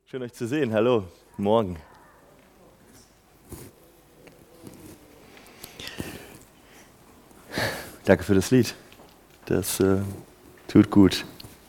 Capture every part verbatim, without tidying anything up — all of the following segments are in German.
Schön euch zu sehen. Hallo, morgen. Danke für das Lied. Das äh, tut gut.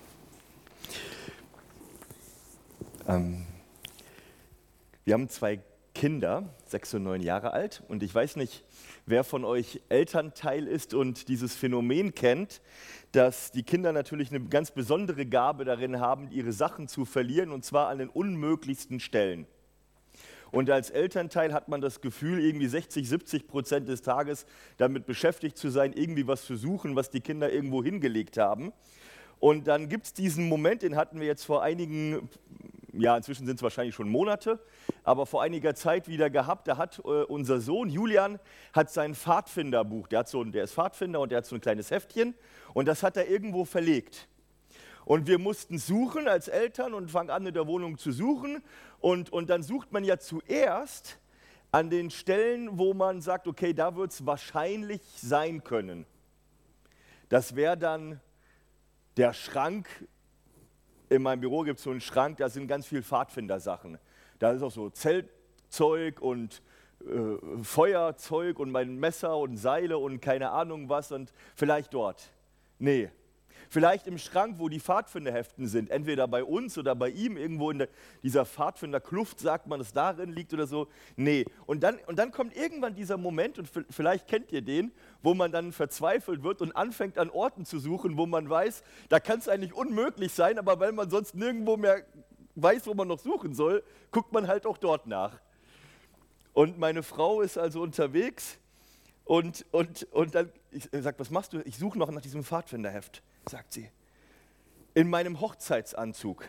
Ähm, wir haben zwei Kinder, sechs und neun Jahre alt, und ich weiß nicht, wer von euch Elternteil ist und dieses Phänomen kennt, dass die Kinder natürlich eine ganz besondere Gabe darin haben, ihre Sachen zu verlieren, und zwar an den unmöglichsten Stellen. Und als Elternteil hat man das Gefühl, irgendwie sechzig, siebzig Prozent des Tages damit beschäftigt zu sein, irgendwie was zu suchen, was die Kinder irgendwo hingelegt haben. Und dann gibt es diesen Moment, den hatten wir jetzt vor einigen, ja inzwischen sind es wahrscheinlich schon Monate, aber vor einiger Zeit wieder gehabt. Da hat äh, unser Sohn Julian hat sein Pfadfinderbuch, der, hat so, der ist Pfadfinder und der hat so ein kleines Heftchen und das hat er irgendwo verlegt. Und wir mussten suchen als Eltern und fangen an in der Wohnung zu suchen und, und dann sucht man ja zuerst an den Stellen, wo man sagt, okay, da wird es wahrscheinlich sein können. Das wäre dann der Schrank. In meinem Büro gibt es so einen Schrank, da sind ganz viele Pfadfindersachen. Da ist auch so Zeltzeug und äh, Feuerzeug und mein Messer und Seile und keine Ahnung was und vielleicht dort. Nee. Vielleicht im Schrank, wo die Pfadfinderheften sind, entweder bei uns oder bei ihm, irgendwo in der, dieser Pfadfinderkluft, sagt man, es darin liegt oder so. Nee. Und dann, und dann kommt irgendwann dieser Moment, und vielleicht kennt ihr den, wo man dann verzweifelt wird und anfängt an Orten zu suchen, wo man weiß, da kann es eigentlich unmöglich sein, aber weil man sonst nirgendwo mehr weiß, wo man noch suchen soll, guckt man halt auch dort nach. Und meine Frau ist also unterwegs und, und, und dann, ich sage, was machst du? Ich suche noch nach diesem Pfadfinderheft, sagt sie. In meinem Hochzeitsanzug.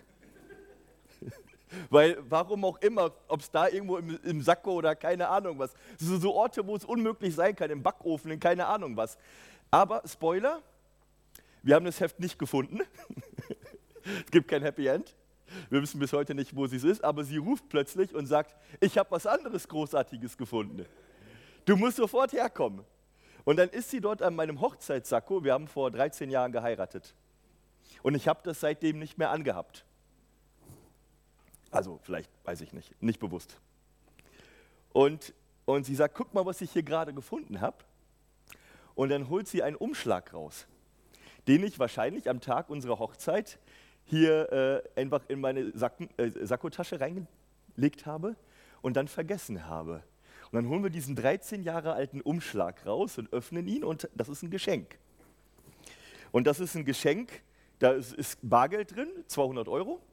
Weil, warum auch immer, ob es da irgendwo im, im Sakko oder keine Ahnung was. So, so Orte, wo es unmöglich sein kann, im Backofen, in keine Ahnung was. Aber, Spoiler, wir haben das Heft nicht gefunden. Es gibt kein Happy End. Wir wissen bis heute nicht, wo sie ist, aber sie ruft plötzlich und sagt, ich habe was anderes Großartiges gefunden. Du musst sofort herkommen. Und dann ist sie dort an meinem Hochzeitssakko, wir haben vor dreizehn Jahren geheiratet. Und ich habe das seitdem nicht mehr angehabt. Also vielleicht, weiß ich nicht, nicht bewusst. Und, und sie sagt, guck mal, was ich hier gerade gefunden habe. Und dann holt sie einen Umschlag raus, den ich wahrscheinlich am Tag unserer Hochzeit hier äh, einfach in meine Sacken, äh, Sakkotasche reingelegt habe und dann vergessen habe. Und dann holen wir diesen dreizehn Jahre alten Umschlag raus und öffnen ihn und das ist ein Geschenk. Und das ist ein Geschenk, da ist, ist Bargeld drin, zweihundert Euro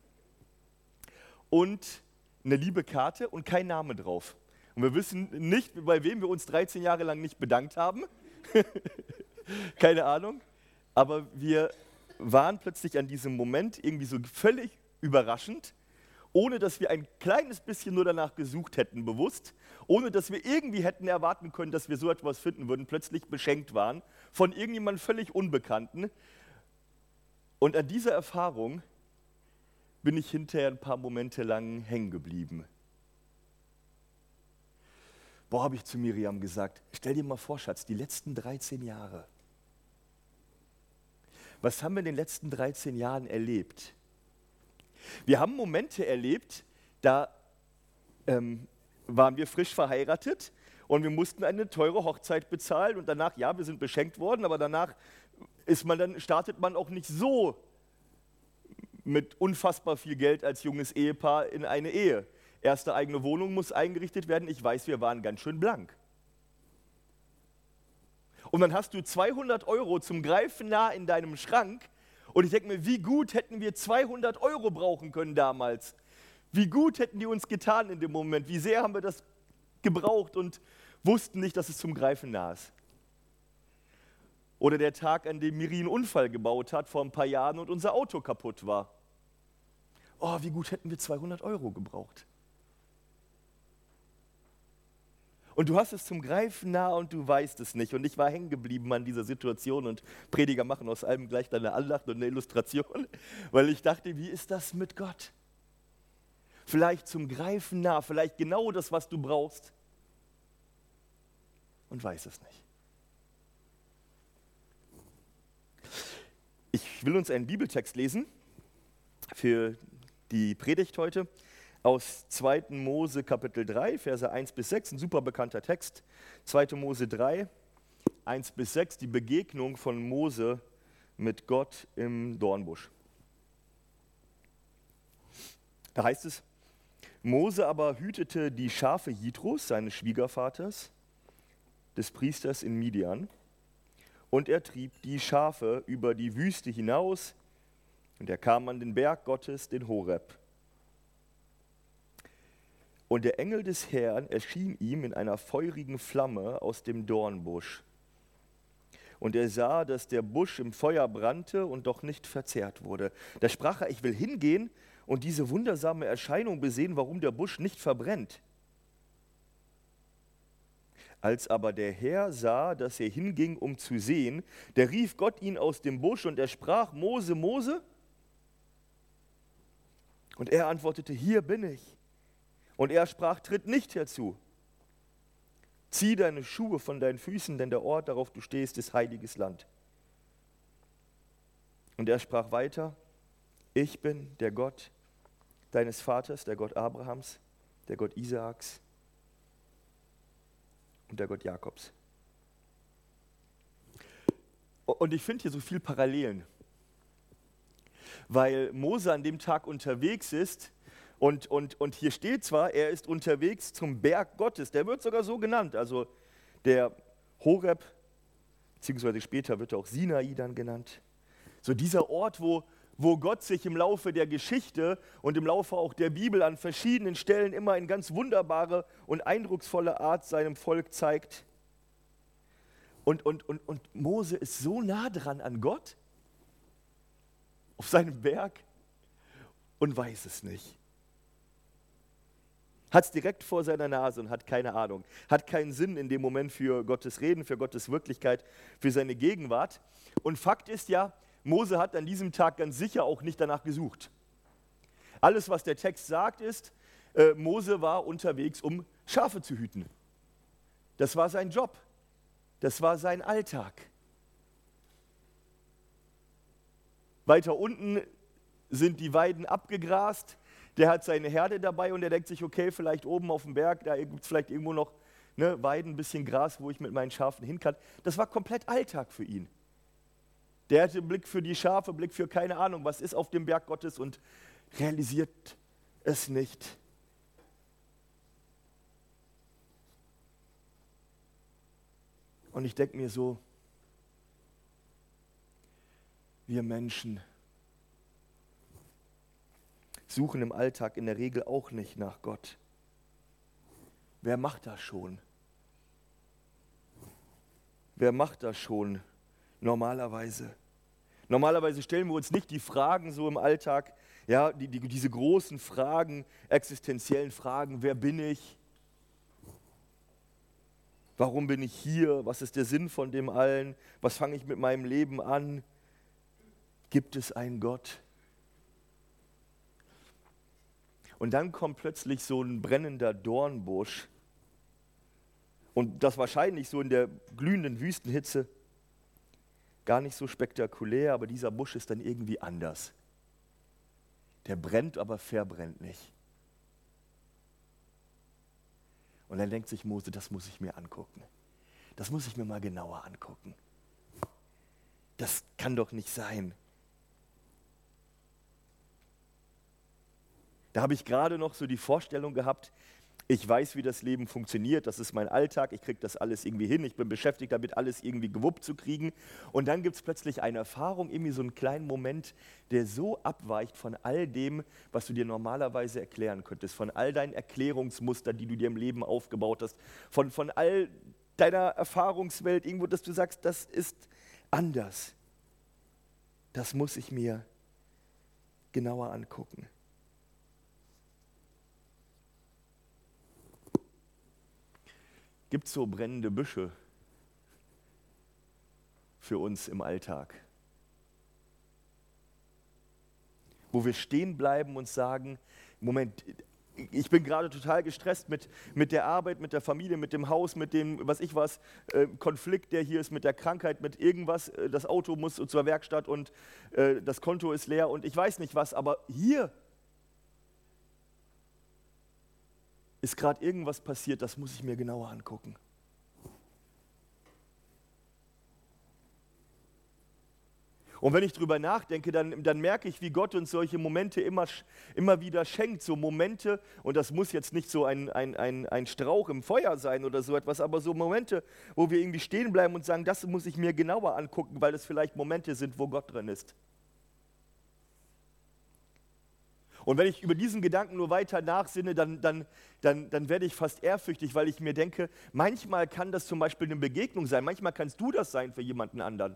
und eine liebe Karte und kein Name drauf. Und wir wissen nicht, bei wem wir uns dreizehn Jahre lang nicht bedankt haben. Keine Ahnung. Aber wir waren plötzlich an diesem Moment irgendwie so völlig überraschend, ohne dass wir ein kleines bisschen nur danach gesucht hätten, bewusst, ohne dass wir irgendwie hätten erwarten können, dass wir so etwas finden würden, plötzlich beschenkt waren von irgendjemandem völlig Unbekannten. Und an dieser Erfahrung bin ich hinterher ein paar Momente lang hängen geblieben. Boah, habe ich zu Miriam gesagt, stell dir mal vor, Schatz, die letzten dreizehn Jahre. Was haben wir in den letzten dreizehn Jahren erlebt? Wir haben Momente erlebt, da ähm, waren wir frisch verheiratet und wir mussten eine teure Hochzeit bezahlen und danach, ja, wir sind beschenkt worden, aber danach ist man dann, startet man auch nicht so mit unfassbar viel Geld als junges Ehepaar in eine Ehe. Erste eigene Wohnung muss eingerichtet werden. Ich weiß, wir waren ganz schön blank. Und dann hast du zweihundert Euro zum Greifen nah in deinem Schrank. Und ich denke mir, wie gut hätten wir zweihundert Euro brauchen können damals? Wie gut hätten die uns getan in dem Moment? Wie sehr haben wir das gebraucht und wussten nicht, dass es zum Greifen nah ist? Oder der Tag, an dem Miri einen Unfall gebaut hat vor ein paar Jahren und unser Auto kaputt war. Oh, wie gut hätten wir zweihundert Euro gebraucht? Und du hast es zum Greifen nah und du weißt es nicht. Und ich war hängen geblieben an dieser Situation und Prediger machen aus allem gleich eine Andacht und eine Illustration, weil ich dachte, wie ist das mit Gott? Vielleicht zum Greifen nah, vielleicht genau das, was du brauchst und weiß es nicht. Ich will uns einen Bibeltext lesen für die Predigt heute aus zweiten Mose Kapitel drei, Verse eins bis sechs, ein super bekannter Text. zweite Mose drei, eins bis sechs, die Begegnung von Mose mit Gott im Dornbusch. Da heißt es, Mose aber hütete die Schafe Jitros, seines Schwiegervaters, des Priesters in Midian, und er trieb die Schafe über die Wüste hinaus, und er kam an den Berg Gottes, den Horeb. Und der Engel des Herrn erschien ihm in einer feurigen Flamme aus dem Dornbusch. Und er sah, dass der Busch im Feuer brannte und doch nicht verzehrt wurde. Da sprach er, ich will hingehen und diese wundersame Erscheinung besehen, warum der Busch nicht verbrennt. Als aber der Herr sah, dass er hinging, um zu sehen, da rief Gott ihn aus dem Busch und er sprach, Mose, Mose. Und er antwortete, hier bin ich. Und er sprach, tritt nicht herzu. Zieh deine Schuhe von deinen Füßen, denn der Ort, darauf du stehst, ist heiliges Land. Und er sprach weiter, ich bin der Gott deines Vaters, der Gott Abrahams, der Gott Isaaks und der Gott Jakobs. Und ich finde hier so viel Parallelen, weil Mose an dem Tag unterwegs ist und, und, und hier steht zwar, er ist unterwegs zum Berg Gottes, der wird sogar so genannt, also der Horeb, beziehungsweise später wird er auch Sinai dann genannt. So dieser Ort, wo, wo Gott sich im Laufe der Geschichte und im Laufe auch der Bibel an verschiedenen Stellen immer in ganz wunderbare und eindrucksvolle Art seinem Volk zeigt. Und, und, und, und Mose ist so nah dran an Gott, auf seinem Berg, und weiß es nicht. Hat es direkt vor seiner Nase und hat keine Ahnung. Hat keinen Sinn in dem Moment für Gottes Reden, für Gottes Wirklichkeit, für seine Gegenwart. Und Fakt ist ja, Mose hat an diesem Tag ganz sicher auch nicht danach gesucht. Alles, was der Text sagt, ist, äh, Mose war unterwegs, um Schafe zu hüten. Das war sein Job. Das war sein Alltag. Weiter unten sind die Weiden abgegrast. Der hat seine Herde dabei und er denkt sich, okay, vielleicht oben auf dem Berg, da gibt es vielleicht irgendwo noch ne, Weiden, ein bisschen Gras, wo ich mit meinen Schafen hin kann. Das war komplett Alltag für ihn. Der hatte einen Blick für die Schafe, Blick für keine Ahnung, was ist auf dem Berg Gottes und realisiert es nicht. Und ich denke mir so, wir Menschen suchen im Alltag in der Regel auch nicht nach Gott. Wer macht das schon? Wer macht das schon normalerweise? Normalerweise stellen wir uns nicht die Fragen so im Alltag, ja, die, die, diese großen Fragen, existenziellen Fragen, wer bin ich? Warum bin ich hier? Was ist der Sinn von dem allen? Was fange ich mit meinem Leben an? Gibt es einen Gott? Und dann kommt plötzlich so ein brennender Dornbusch und das wahrscheinlich so in der glühenden Wüstenhitze. Gar nicht so spektakulär, aber dieser Busch ist dann irgendwie anders. Der brennt, aber verbrennt nicht. Und dann denkt sich Mose, das muss ich mir angucken. Das muss ich mir mal genauer angucken. Das kann doch nicht sein. Da habe ich gerade noch so die Vorstellung gehabt, ich weiß, wie das Leben funktioniert, das ist mein Alltag, ich kriege das alles irgendwie hin, ich bin beschäftigt damit, alles irgendwie gewuppt zu kriegen. Und dann gibt es plötzlich eine Erfahrung, irgendwie so einen kleinen Moment, der so abweicht von all dem, was du dir normalerweise erklären könntest, von all deinen Erklärungsmustern, die du dir im Leben aufgebaut hast, von, von all deiner Erfahrungswelt, irgendwo, dass du sagst, das ist anders. Das muss ich mir genauer angucken. Gibt es so brennende Büsche für uns im Alltag, wo wir stehen bleiben und sagen, Moment, ich bin gerade total gestresst mit, mit der Arbeit, mit der Familie, mit dem Haus, mit dem, was ich was, äh, Konflikt, der hier ist, mit der Krankheit, mit irgendwas, äh, das Auto muss zur Werkstatt und äh, das Konto ist leer und ich weiß nicht was, aber hier, ist gerade irgendwas passiert, das muss ich mir genauer angucken. Und wenn ich drüber nachdenke, dann, dann merke ich, wie Gott uns solche Momente immer, immer wieder schenkt. So Momente, und das muss jetzt nicht so ein, ein, ein, ein Strauch im Feuer sein oder so etwas, aber so Momente, wo wir irgendwie stehen bleiben und sagen, das muss ich mir genauer angucken, weil es vielleicht Momente sind, wo Gott drin ist. Und wenn ich über diesen Gedanken nur weiter nachsinne, dann, dann, dann, dann werde ich fast ehrfürchtig, weil ich mir denke, manchmal kann das zum Beispiel eine Begegnung sein, manchmal kannst du das sein für jemanden anderen.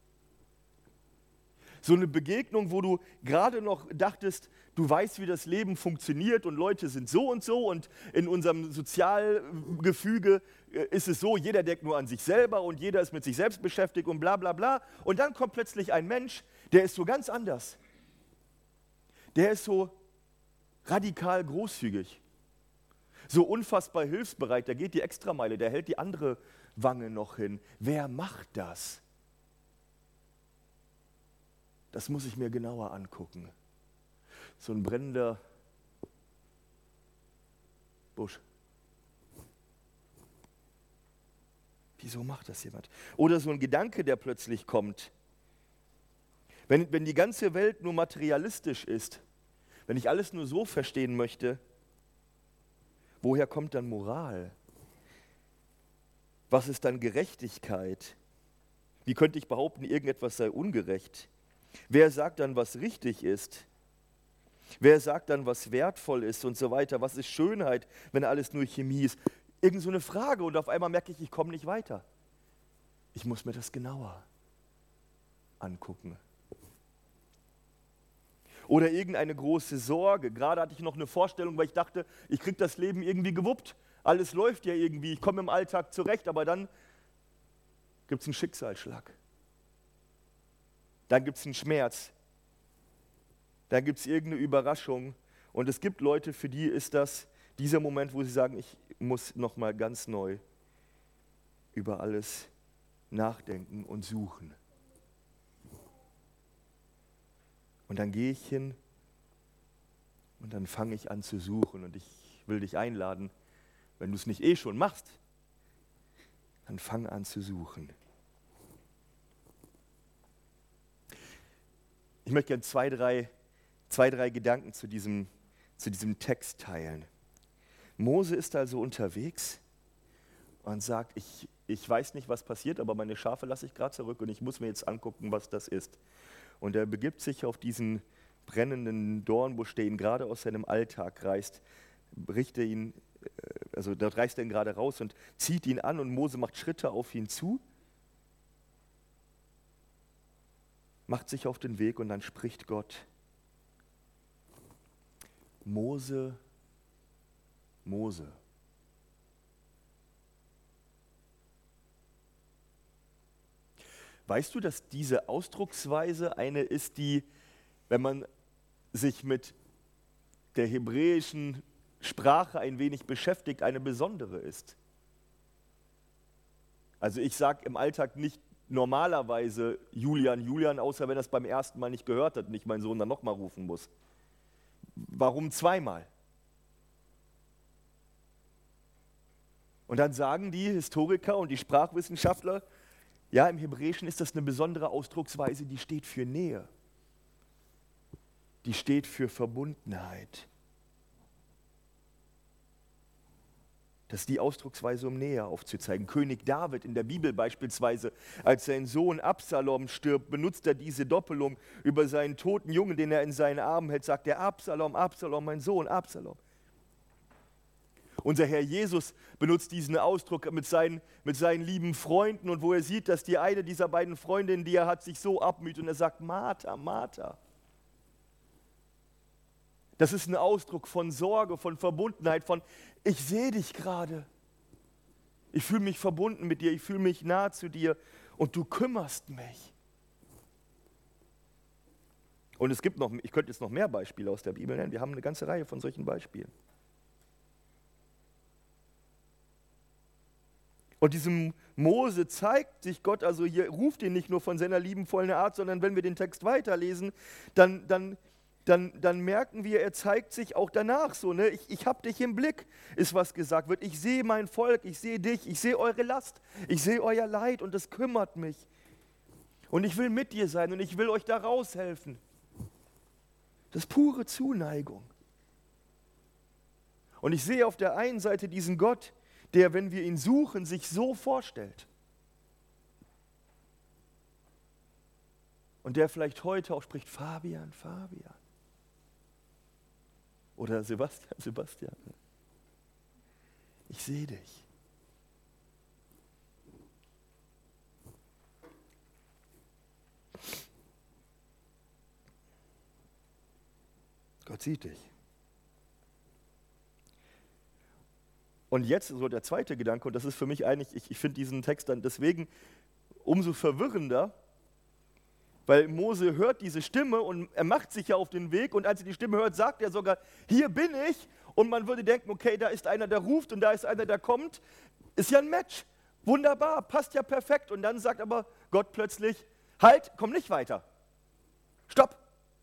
So eine Begegnung, wo du gerade noch dachtest, du weißt, wie das Leben funktioniert und Leute sind so und so und in unserem Sozialgefüge ist es so, jeder denkt nur an sich selber und jeder ist mit sich selbst beschäftigt und bla bla bla. Und dann kommt plötzlich ein Mensch, der ist so ganz anders. Der ist so radikal großzügig, so unfassbar hilfsbereit, der geht die Extrameile, der hält die andere Wange noch hin. Wer macht das? Das muss ich mir genauer angucken. So ein brennender Busch. Wieso macht das jemand? Oder so ein Gedanke, der plötzlich kommt. Wenn, wenn die ganze Welt nur materialistisch ist, wenn ich alles nur so verstehen möchte, woher kommt dann Moral? Was ist dann Gerechtigkeit? Wie könnte ich behaupten, irgendetwas sei ungerecht? Wer sagt dann, was richtig ist? Wer sagt dann, was wertvoll ist und so weiter? Was ist Schönheit, wenn alles nur Chemie ist? Irgend so eine Frage und auf einmal merke ich, ich komme nicht weiter. Ich muss mir das genauer angucken. Oder irgendeine große Sorge. Gerade hatte ich noch eine Vorstellung, weil ich dachte, ich kriege das Leben irgendwie gewuppt. Alles läuft ja irgendwie, ich komme im Alltag zurecht, aber dann gibt es einen Schicksalsschlag. Dann gibt es einen Schmerz. Dann gibt es irgendeine Überraschung. Und es gibt Leute, für die ist das dieser Moment, wo sie sagen, ich muss nochmal ganz neu über alles nachdenken und suchen. Und dann gehe ich hin und dann fange ich an zu suchen. Und ich will dich einladen, wenn du es nicht eh schon machst, dann fang an zu suchen. Ich möchte gerne zwei, drei, zwei, drei Gedanken zu diesem, zu diesem Text teilen. Mose ist also unterwegs und sagt, ich, ich weiß nicht, was passiert, aber meine Schafe lasse ich gerade zurück und ich muss mir jetzt angucken, was das ist. Und er begibt sich auf diesen brennenden Dornbusch, der ihn gerade aus seinem Alltag reißt, bricht er ihn, also dort reißt er ihn gerade raus und zieht ihn an und Mose macht Schritte auf ihn zu, macht sich auf den Weg und dann spricht Gott: Mose, Mose. Weißt du, dass diese Ausdrucksweise eine ist, die, wenn man sich mit der hebräischen Sprache ein wenig beschäftigt, eine besondere ist? Also ich sage im Alltag nicht normalerweise Julian, Julian, außer wenn er es beim ersten Mal nicht gehört hat und ich meinen Sohn dann nochmal rufen muss. Warum zweimal? Und dann sagen die Historiker und die Sprachwissenschaftler, ja, im Hebräischen ist das eine besondere Ausdrucksweise, die steht für Nähe. Die steht für Verbundenheit. Das ist die Ausdrucksweise, um Nähe aufzuzeigen. König David in der Bibel beispielsweise, als sein Sohn Absalom stirbt, benutzt er diese Doppelung über seinen toten Jungen, den er in seinen Armen hält, sagt er: Absalom, Absalom, mein Sohn, Absalom. Unser Herr Jesus benutzt diesen Ausdruck mit seinen, mit seinen lieben Freunden und wo er sieht, dass die eine dieser beiden Freundinnen, die er hat, sich so abmüht und er sagt: Martha, Martha. Das ist ein Ausdruck von Sorge, von Verbundenheit, von ich sehe dich gerade. Ich fühle mich verbunden mit dir, ich fühle mich nah zu dir und du kümmerst mich. Und es gibt noch, ich könnte jetzt noch mehr Beispiele aus der Bibel nennen, wir haben eine ganze Reihe von solchen Beispielen. Und diesem Mose zeigt sich Gott, also hier ruft ihn nicht nur von seiner liebenvollen Art, sondern wenn wir den Text weiterlesen, dann, dann, dann, dann merken wir, er zeigt sich auch danach so. Ne? Ich, ich habe dich im Blick, ist was gesagt wird. Ich sehe mein Volk, ich sehe dich, ich sehe eure Last, ich sehe euer Leid und es kümmert mich. Und ich will mit dir sein und ich will euch da raushelfen. Das ist pure Zuneigung. Und ich sehe auf der einen Seite diesen Gott, der, wenn wir ihn suchen, sich so vorstellt. Und der vielleicht heute auch spricht, Fabian, Fabian. Oder Sebastian, Sebastian. Ich sehe dich. Gott sieht dich. Und jetzt so der zweite Gedanke, und das ist für mich eigentlich, ich, ich finde diesen Text dann deswegen umso verwirrender, weil Mose hört diese Stimme und er macht sich ja auf den Weg und als er die Stimme hört, sagt er sogar, hier bin ich. Und man würde denken, okay, da ist einer, der ruft und da ist einer, der kommt. Ist ja ein Match. Wunderbar, passt ja perfekt. Und dann sagt aber Gott plötzlich, halt, komm nicht weiter. Stopp.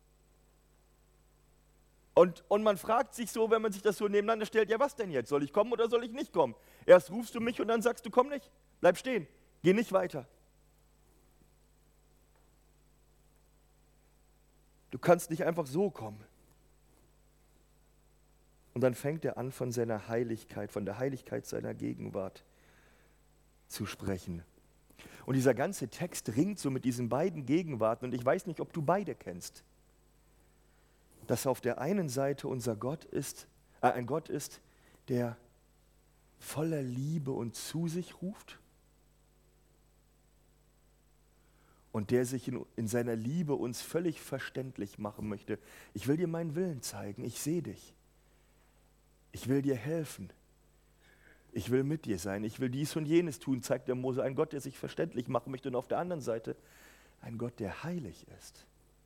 Und, und man fragt sich so, wenn man sich das so nebeneinander stellt, ja was denn jetzt? Soll ich kommen oder soll ich nicht kommen? Erst rufst du mich und dann sagst du, komm nicht, bleib stehen, geh nicht weiter. Du kannst nicht einfach so kommen. Und dann fängt er an, von seiner Heiligkeit, von der Heiligkeit seiner Gegenwart zu sprechen. Und dieser ganze Text ringt so mit diesen beiden Gegenwarten und ich weiß nicht, ob du beide kennst. Dass auf der einen Seite unser Gott ist, äh, ein Gott ist, der voller Liebe und zu sich ruft und der sich in, in seiner Liebe uns völlig verständlich machen möchte. Ich will dir meinen Willen zeigen, ich sehe dich. Ich will dir helfen. Ich will mit dir sein, ich will dies und jenes tun, zeigt der Mose. Ein Gott, der sich verständlich machen möchte und auf der anderen Seite ein Gott, der heilig ist.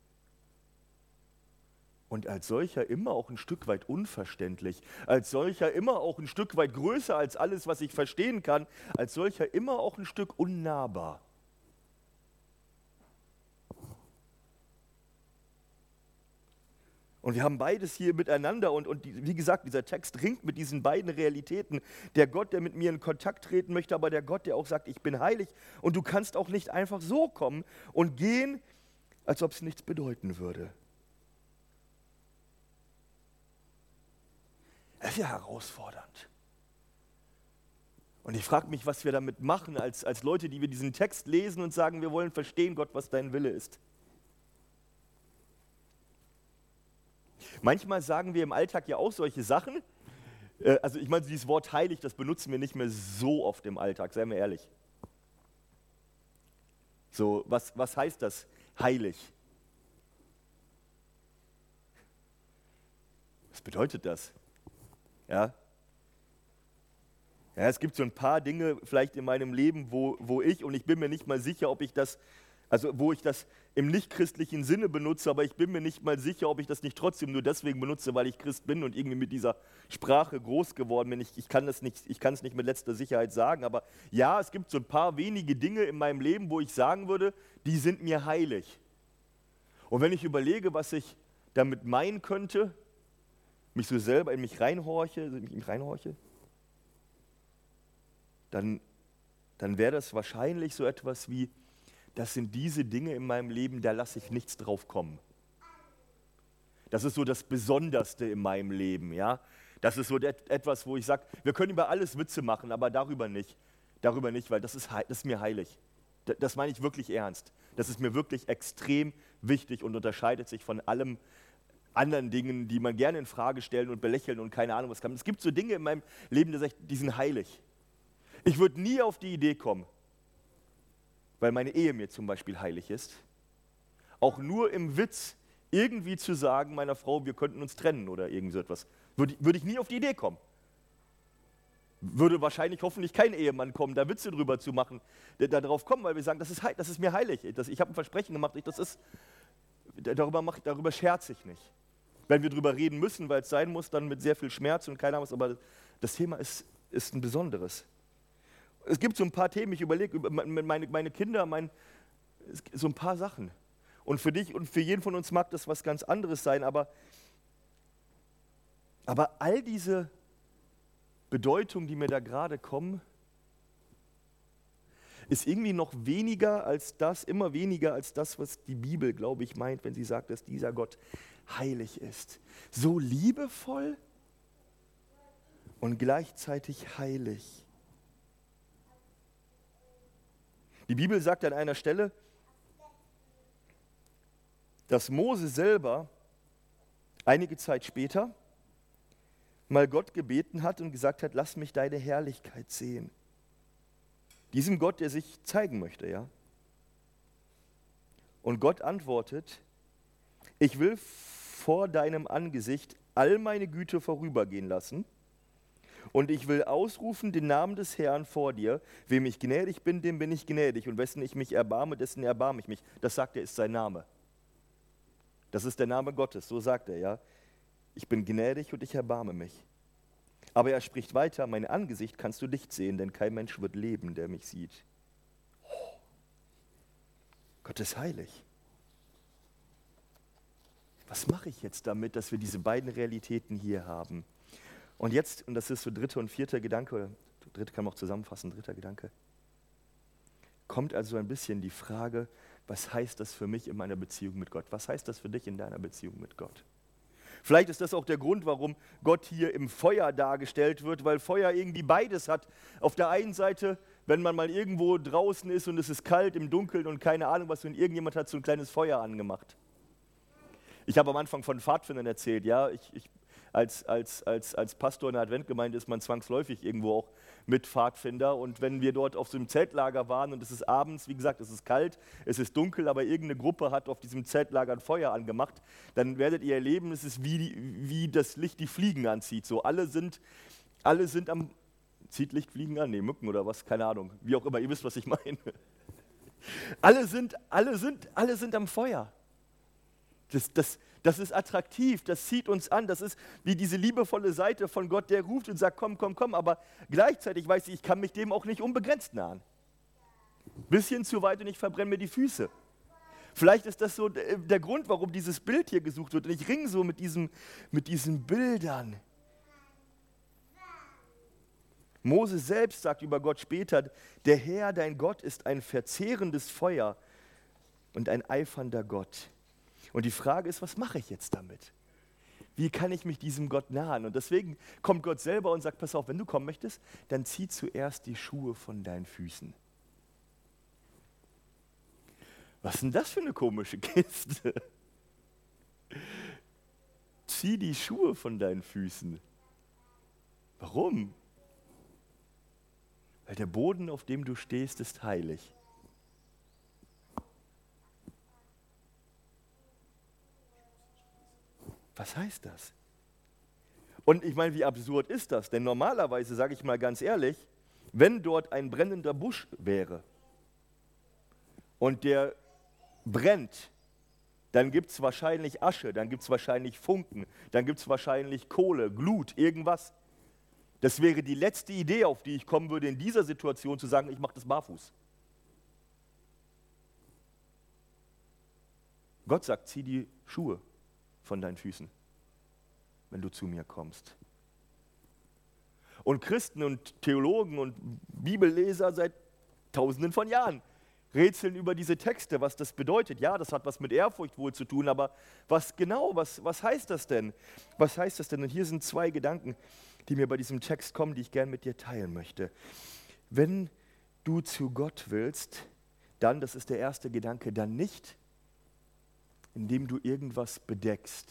Und als solcher immer auch ein Stück weit unverständlich, als solcher immer auch ein Stück weit größer als alles, was ich verstehen kann, als solcher immer auch ein Stück unnahbar. Und wir haben beides hier miteinander und, und die, wie gesagt, dieser Text ringt mit diesen beiden Realitäten. Der Gott, der mit mir in Kontakt treten möchte, aber der Gott, der auch sagt, ich bin heilig und du kannst auch nicht einfach so kommen und gehen, als ob es nichts bedeuten würde. Das ist ja herausfordernd. Und ich frage mich, was wir damit machen, als, als Leute, die wir diesen Text lesen und sagen, wir wollen verstehen, Gott, was dein Wille ist. Manchmal sagen wir im Alltag ja auch solche Sachen. Äh, also ich meine, dieses Wort heilig, das benutzen wir nicht mehr so oft im Alltag, seien wir ehrlich. So, was, was heißt das, heilig? Was bedeutet das? Ja. Ja, es gibt so ein paar Dinge vielleicht in meinem Leben, wo, wo ich, und ich bin mir nicht mal sicher, ob ich das, also wo ich das im nichtchristlichen Sinne benutze, aber ich bin mir nicht mal sicher, ob ich das nicht trotzdem nur deswegen benutze, weil ich Christ bin und irgendwie mit dieser Sprache groß geworden bin. Ich, ich kann das nicht, ich kann es nicht mit letzter Sicherheit sagen, aber ja, es gibt so ein paar wenige Dinge in meinem Leben, wo ich sagen würde, die sind mir heilig. Und wenn ich überlege, was ich damit meinen könnte, mich so selber in mich reinhorche, in mich reinhorche, dann, dann wäre das wahrscheinlich so etwas wie, das sind diese Dinge in meinem Leben, da lasse ich nichts drauf kommen. Das ist so das Besonderste in meinem Leben, ja. Das ist so etwas, wo ich sage, wir können über alles Witze machen, aber darüber nicht. Darüber nicht, weil das ist, das ist mir heilig. Das meine ich wirklich ernst. Das ist mir wirklich extrem wichtig und unterscheidet sich von allem anderen Dingen, die man gerne in Frage stellen und belächeln und keine Ahnung was kann. Es gibt so Dinge in meinem Leben, die sind heilig. Ich würde nie auf die Idee kommen, weil meine Ehe mir zum Beispiel heilig ist, auch nur im Witz irgendwie zu sagen meiner Frau, wir könnten uns trennen oder irgend so etwas. Würde, würde ich nie auf die Idee kommen. Würde wahrscheinlich hoffentlich kein Ehemann kommen, da Witze drüber zu machen, der da drauf kommen, weil wir sagen, das ist, das ist mir heilig. Das, ich habe ein Versprechen gemacht, ich, das ist, darüber, mach, darüber scherze ich nicht. Wenn wir darüber reden müssen, weil es sein muss, dann mit sehr viel Schmerz und keine Ahnung was, aber das Thema ist, ist ein besonderes. Es gibt so ein paar Themen, ich überlege, meine, meine Kinder, mein, so ein paar Sachen. Und für dich und für jeden von uns mag das was ganz anderes sein, aber, aber all diese Bedeutungen, die mir da gerade kommen, ist irgendwie noch weniger als das, immer weniger als das, was die Bibel, glaube ich, meint, wenn sie sagt, dass dieser Gott heilig ist. So liebevoll und gleichzeitig heilig. Die Bibel sagt an einer Stelle, dass Mose selber einige Zeit später mal Gott gebeten hat und gesagt hat, lass mich deine Herrlichkeit sehen. Diesem Gott, der sich zeigen möchte, ja. Und Gott antwortet, ich will vor deinem Angesicht all meine Güte vorübergehen lassen und ich will ausrufen den Namen des Herrn vor dir. Wem ich gnädig bin, dem bin ich gnädig und wessen ich mich erbarme, dessen erbarme ich mich. Das sagt er, ist sein Name. Das ist der Name Gottes, so sagt er, ja. Ich bin gnädig und ich erbarme mich. Aber er spricht weiter, mein Angesicht kannst du nicht sehen, denn kein Mensch wird leben, der mich sieht. Oh. Gott ist heilig. Was mache ich jetzt damit, dass wir diese beiden Realitäten hier haben? Und jetzt, und das ist so dritter und vierter Gedanke, oder dritte kann man auch zusammenfassen, dritter Gedanke, kommt also ein bisschen die Frage, was heißt das für mich in meiner Beziehung mit Gott? Was heißt das für dich in deiner Beziehung mit Gott? Vielleicht ist das auch der Grund, warum Gott hier im Feuer dargestellt wird, weil Feuer irgendwie beides hat. Auf der einen Seite, wenn man mal irgendwo draußen ist und es ist kalt im Dunkeln und keine Ahnung was, und irgendjemand hat so ein kleines Feuer angemacht. Ich habe am Anfang von Pfadfindern erzählt, ja, ich, ich, als, als, als, als Pastor in der Adventgemeinde ist man zwangsläufig irgendwo auch mit Pfadfinder und wenn wir dort auf so einem Zeltlager waren und es ist abends, wie gesagt, es ist kalt, es ist dunkel, aber irgendeine Gruppe hat auf diesem Zeltlager ein Feuer angemacht, dann werdet ihr erleben, es ist wie, wie das Licht die Fliegen anzieht, so alle sind, alle sind am, zieht Licht Fliegen an, nee, Mücken oder was, keine Ahnung, wie auch immer, ihr wisst, was ich meine. Alle sind, alle sind, alle sind am Feuer. Das, das, das ist attraktiv, das zieht uns an, das ist wie diese liebevolle Seite von Gott, der ruft und sagt, komm, komm, komm, aber gleichzeitig weiß ich, ich kann mich dem auch nicht unbegrenzt nahen. Bisschen zu weit und ich verbrenne mir die Füße. Vielleicht ist das so der Grund, warum dieses Bild hier gesucht wird und ich ringe so mit, diesem, mit diesen Bildern. Mose selbst sagt über Gott später, der Herr, dein Gott, ist ein verzehrendes Feuer und ein eifernder Gott. Und die Frage ist, was mache ich jetzt damit? Wie kann ich mich diesem Gott nahen? Und deswegen kommt Gott selber und sagt, pass auf, wenn du kommen möchtest, dann zieh zuerst die Schuhe von deinen Füßen. Was ist denn das für eine komische Kiste? Zieh die Schuhe von deinen Füßen. Warum? Weil der Boden, auf dem du stehst, ist heilig. Was heißt das? Und ich meine, wie absurd ist das? Denn normalerweise, sage ich mal ganz ehrlich, wenn dort ein brennender Busch wäre und der brennt, dann gibt es wahrscheinlich Asche, dann gibt es wahrscheinlich Funken, dann gibt es wahrscheinlich Kohle, Glut, irgendwas. Das wäre die letzte Idee, auf die ich kommen würde, in dieser Situation zu sagen, ich mache das barfuß. Gott sagt, zieh die Schuhe von deinen Füßen, wenn du zu mir kommst. Und Christen und Theologen und Bibelleser seit Tausenden von Jahren rätseln über diese Texte, was das bedeutet. Ja, das hat was mit Ehrfurcht wohl zu tun, aber was genau, was, was heißt das denn? Was heißt das denn? Und hier sind zwei Gedanken, die mir bei diesem Text kommen, die ich gern mit dir teilen möchte. Wenn du zu Gott willst, dann, das ist der erste Gedanke, dann nicht, indem du irgendwas bedeckst.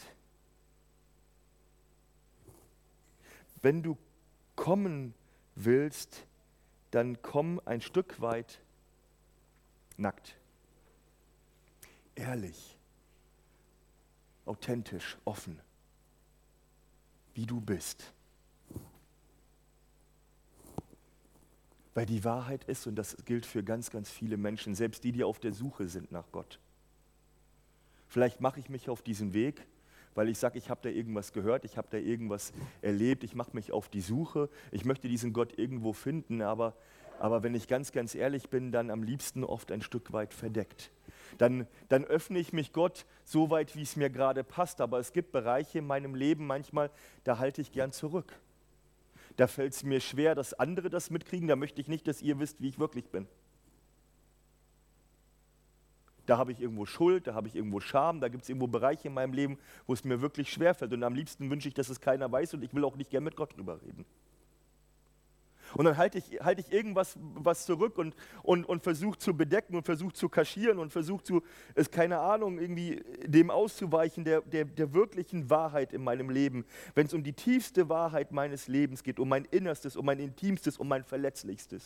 Wenn du kommen willst, dann komm ein Stück weit nackt, ehrlich, authentisch, offen, wie du bist. Weil die Wahrheit ist, und das gilt für ganz, ganz viele Menschen, selbst die, die auf der Suche sind nach Gott. Vielleicht mache ich mich auf diesen Weg, weil ich sage, ich habe da irgendwas gehört, ich habe da irgendwas erlebt, ich mache mich auf die Suche, ich möchte diesen Gott irgendwo finden, aber, aber wenn ich ganz, ganz ehrlich bin, dann am liebsten oft ein Stück weit verdeckt. Dann, dann öffne ich mich Gott so weit, wie es mir gerade passt. Aber es gibt Bereiche in meinem Leben manchmal, da halte ich gern zurück. Da fällt es mir schwer, dass andere das mitkriegen. Da möchte ich nicht, dass ihr wisst, wie ich wirklich bin. Da habe ich irgendwo Schuld, da habe ich irgendwo Scham, da gibt es irgendwo Bereiche in meinem Leben, wo es mir wirklich schwerfällt. Und am liebsten wünsche ich, dass es keiner weiß und ich will auch nicht gern mit Gott drüber reden. Und dann halte ich, halte ich irgendwas was zurück und, und, und versuche zu bedecken und versuche zu kaschieren und versuche zu, es keine Ahnung, irgendwie dem auszuweichen, der, der, der wirklichen Wahrheit in meinem Leben. Wenn es um die tiefste Wahrheit meines Lebens geht, um mein Innerstes, um mein Intimstes, um mein Verletzlichstes,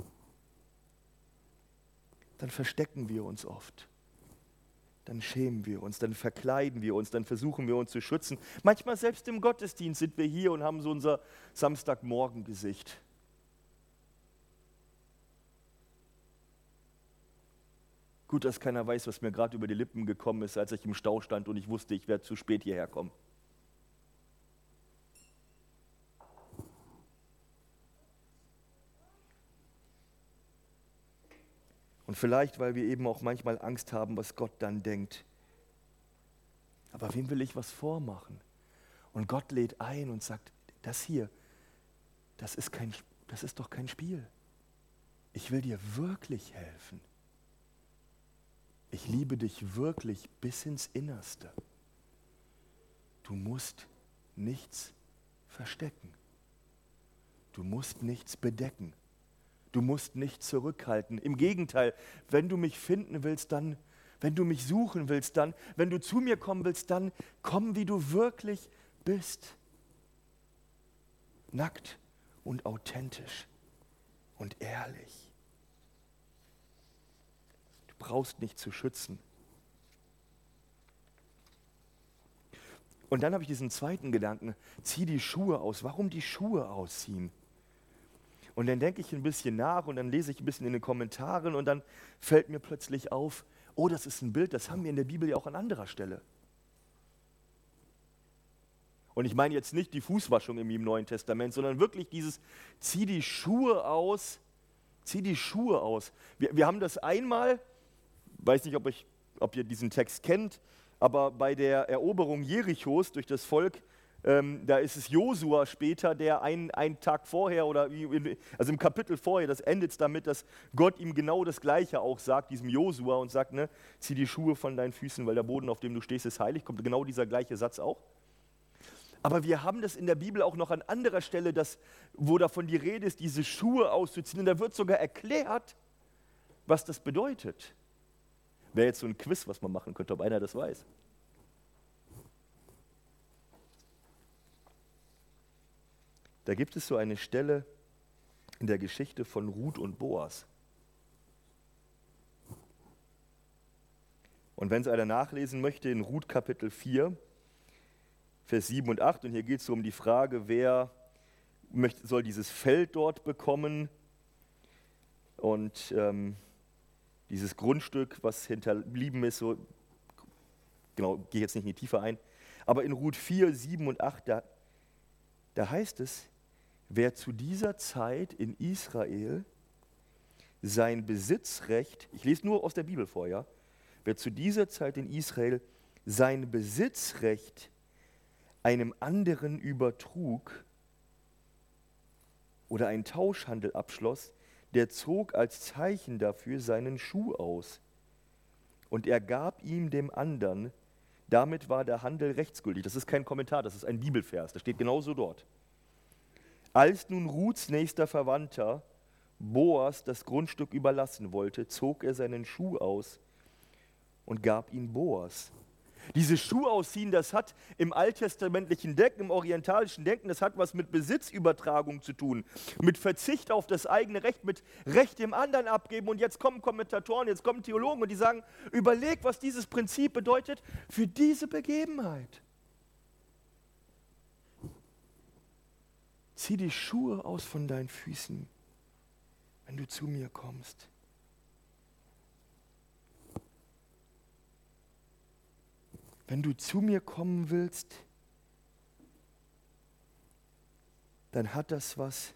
dann verstecken wir uns oft. Dann schämen wir uns, dann verkleiden wir uns, dann versuchen wir uns zu schützen. Manchmal selbst im Gottesdienst sind wir hier und haben so unser Samstagmorgengesicht. Gut, dass keiner weiß, was mir gerade über die Lippen gekommen ist, als ich im Stau stand und ich wusste, ich werde zu spät hierher kommen. Und vielleicht, weil wir eben auch manchmal Angst haben, was Gott dann denkt. Aber wem will ich was vormachen? Und Gott lädt ein und sagt, das hier, das ist kein, das ist doch kein Spiel. Ich will dir wirklich helfen. Ich liebe dich wirklich bis ins Innerste. Du musst nichts verstecken. Du musst nichts bedecken. Du musst nicht zurückhalten. Im Gegenteil, wenn du mich finden willst, dann, wenn du mich suchen willst, dann, wenn du zu mir kommen willst, dann komm, wie du wirklich bist. Nackt und authentisch und ehrlich. Du brauchst nicht zu schützen. Und dann habe ich diesen zweiten Gedanken, zieh die Schuhe aus. Warum die Schuhe ausziehen? Und dann denke ich ein bisschen nach und dann lese ich ein bisschen in den Kommentaren und dann fällt mir plötzlich auf, oh, das ist ein Bild, das haben wir in der Bibel ja auch an anderer Stelle. Und ich meine jetzt nicht die Fußwaschung im Neuen Testament, sondern wirklich dieses, zieh die Schuhe aus, zieh die Schuhe aus. Wir, wir haben das einmal, weiß nicht, ob, ich, ob ihr diesen Text kennt, aber bei der Eroberung Jerichos durch das Volk, Ähm, da ist es Josua später, der einen, einen Tag vorher oder also im Kapitel vorher, das endet damit, dass Gott ihm genau das Gleiche auch sagt, diesem Josua, und sagt, ne, zieh die Schuhe von deinen Füßen, weil der Boden, auf dem du stehst, ist heilig. Kommt genau dieser gleiche Satz auch. Aber wir haben das in der Bibel auch noch an anderer Stelle, dass, wo davon die Rede ist, diese Schuhe auszuziehen. Und da wird sogar erklärt, was das bedeutet. Wäre jetzt so ein Quiz, was man machen könnte, ob einer das weiß. Da gibt es so eine Stelle in der Geschichte von Ruth und Boas. Und wenn es einer nachlesen möchte, in Ruth Kapitel vier, Vers sieben und acht, und hier geht es so um die Frage, wer möchte, soll dieses Feld dort bekommen und ähm, dieses Grundstück, was hinterblieben ist, so, genau, gehe jetzt nicht in die Tiefe ein, aber in Ruth vier, sieben und acht, da, da heißt es, wer zu dieser Zeit in Israel sein Besitzrecht, ich lese nur aus der Bibel vor, ja, wer zu dieser Zeit in Israel sein Besitzrecht einem anderen übertrug oder einen Tauschhandel abschloss, der zog als Zeichen dafür seinen Schuh aus und er gab ihm dem anderen, damit war der Handel rechtsgültig. Das ist kein Kommentar, das ist ein Bibelvers, das steht genauso dort. Als nun Ruths nächster Verwandter Boas das Grundstück überlassen wollte, zog er seinen Schuh aus und gab ihn Boas. Dieses Schuh ausziehen, das hat im alttestamentlichen Denken, im orientalischen Denken, das hat was mit Besitzübertragung zu tun, mit Verzicht auf das eigene Recht, mit Recht dem anderen abgeben. Und jetzt kommen Kommentatoren, jetzt kommen Theologen und die sagen, überleg, was dieses Prinzip bedeutet für diese Begebenheit. Zieh die Schuhe aus von deinen Füßen, wenn du zu mir kommst. Wenn du zu mir kommen willst, dann hat das was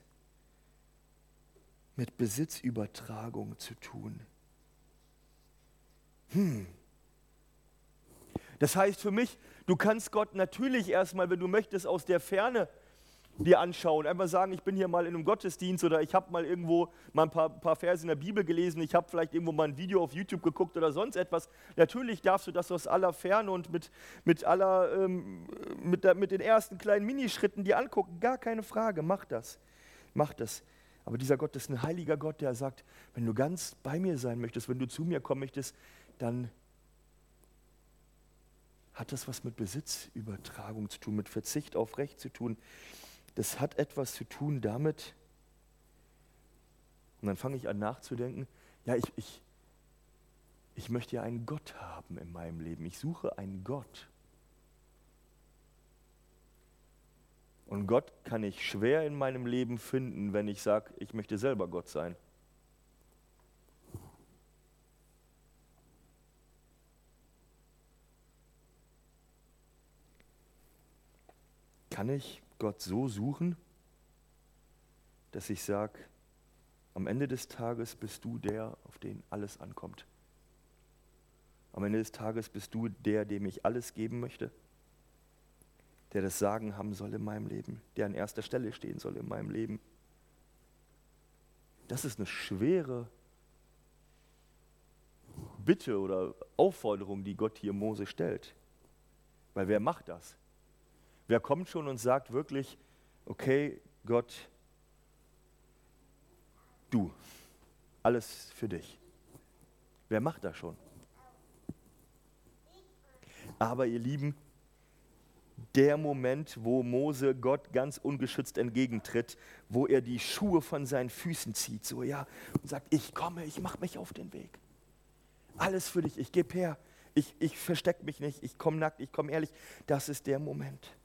mit Besitzübertragung zu tun. Das heißt für mich, du kannst Gott natürlich erstmal, wenn du möchtest, aus der Ferne dir anschauen. Einmal sagen, ich bin hier mal in einem Gottesdienst oder ich habe mal irgendwo mal ein paar, paar Verse in der Bibel gelesen, ich habe vielleicht irgendwo mal ein Video auf YouTube geguckt oder sonst etwas. Natürlich darfst du das aus aller Ferne und mit, mit, aller, ähm, mit, der, mit den ersten kleinen Minischritten dir angucken. Gar keine Frage, mach das. Mach das. Aber dieser Gott ist ein heiliger Gott, der sagt, wenn du ganz bei mir sein möchtest, wenn du zu mir kommen möchtest, dann hat das was mit Besitzübertragung zu tun, mit Verzicht auf Recht zu tun. Das hat etwas zu tun damit, und dann fange ich an nachzudenken, ja, ich, ich, ich möchte ja einen Gott haben in meinem Leben. Ich suche einen Gott. Und Gott kann ich schwer in meinem Leben finden, wenn ich sage, ich möchte selber Gott sein. Kann ich Gott so suchen, dass ich sage, am Ende des Tages bist du der, auf den alles ankommt. Am Ende des Tages bist du der, dem ich alles geben möchte, der das Sagen haben soll in meinem Leben, der an erster Stelle stehen soll in meinem Leben. Das ist eine schwere Bitte oder Aufforderung, die Gott hier Mose stellt. Weil wer macht das? Wer kommt schon und sagt wirklich, okay, Gott, du, alles für dich. Wer macht das schon? Aber ihr Lieben, der Moment, wo Mose Gott ganz ungeschützt entgegentritt, wo er die Schuhe von seinen Füßen zieht, so ja, und sagt, ich komme, ich mache mich auf den Weg. Alles für dich, ich gebe her, ich, ich verstecke mich nicht, ich komme nackt, ich komme ehrlich. Das ist der Moment,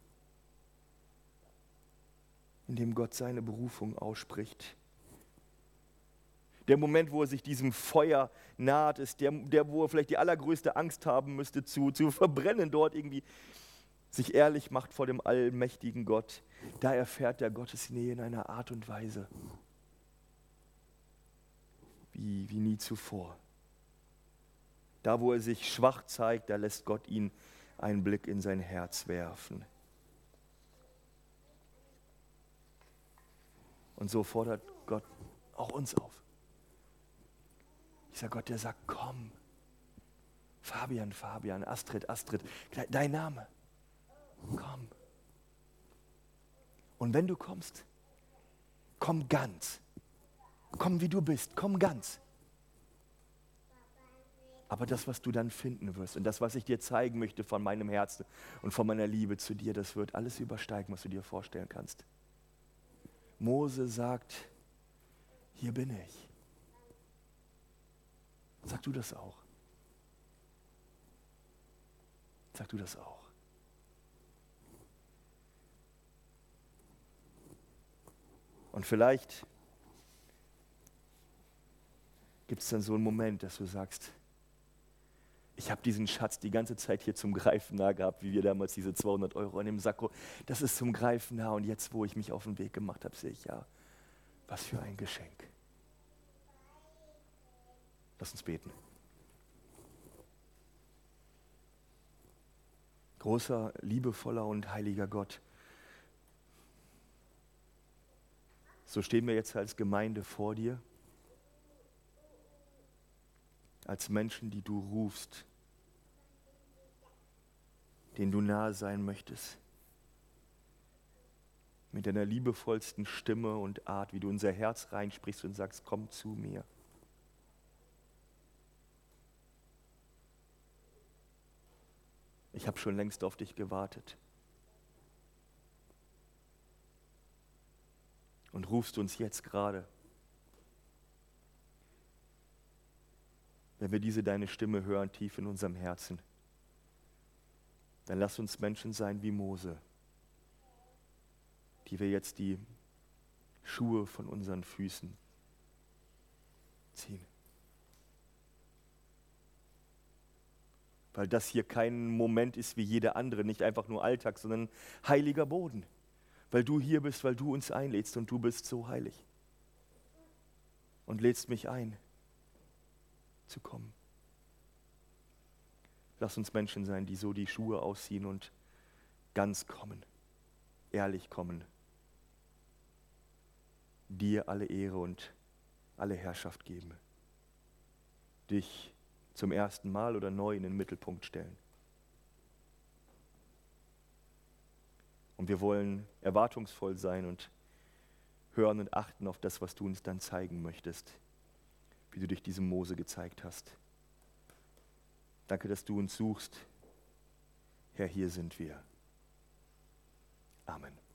in dem Gott seine Berufung ausspricht. Der Moment, wo er sich diesem Feuer naht, ist der, der wo er vielleicht die allergrößte Angst haben müsste, zu, zu verbrennen dort irgendwie, sich ehrlich macht vor dem allmächtigen Gott. Da erfährt er Gottes Nähe in einer Art und Weise, wie, wie nie zuvor. Da, wo er sich schwach zeigt, da lässt Gott ihn einen Blick in sein Herz werfen. Und so fordert Gott auch uns auf. Dieser Gott, der sagt, komm, Fabian, Fabian, Astrid, Astrid, dein Name, komm. Und wenn du kommst, komm ganz. Komm, wie du bist, komm ganz. Aber das, was du dann finden wirst und das, was ich dir zeigen möchte von meinem Herzen und von meiner Liebe zu dir, das wird alles übersteigen, was du dir vorstellen kannst. Mose sagt, hier bin ich. Sag du das auch. Sag du das auch. Und vielleicht gibt es dann so einen Moment, dass du sagst, ich habe diesen Schatz die ganze Zeit hier zum Greifen nah gehabt, wie wir damals diese zweihundert Euro in dem Sakko. Das ist zum Greifen nah und jetzt, wo ich mich auf den Weg gemacht habe, sehe ich, ja, was für ein Geschenk. Lass uns beten. Großer, liebevoller und heiliger Gott, so stehen wir jetzt als Gemeinde vor dir, als Menschen, die du rufst, denen du nahe sein möchtest, mit deiner liebevollsten Stimme und Art, wie du unser Herz reinsprichst und sagst, komm zu mir. Ich habe schon längst auf dich gewartet. Und rufst uns jetzt gerade. Wenn wir diese deine Stimme hören, tief in unserem Herzen, dann lass uns Menschen sein wie Mose, die wir jetzt die Schuhe von unseren Füßen ziehen. Weil das hier kein Moment ist wie jeder andere, nicht einfach nur Alltag, sondern heiliger Boden. Weil du hier bist, weil du uns einlädst und du bist so heilig. Und lädst mich ein, zu kommen. Lass uns Menschen sein, die so die Schuhe ausziehen und ganz kommen, ehrlich kommen. Dir alle Ehre und alle Herrschaft geben. Dich zum ersten Mal oder neu in den Mittelpunkt stellen. Und wir wollen erwartungsvoll sein und hören und achten auf das, was du uns dann zeigen möchtest, wie du dich diesem Mose gezeigt hast. Danke, dass du uns suchst. Herr, hier sind wir. Amen.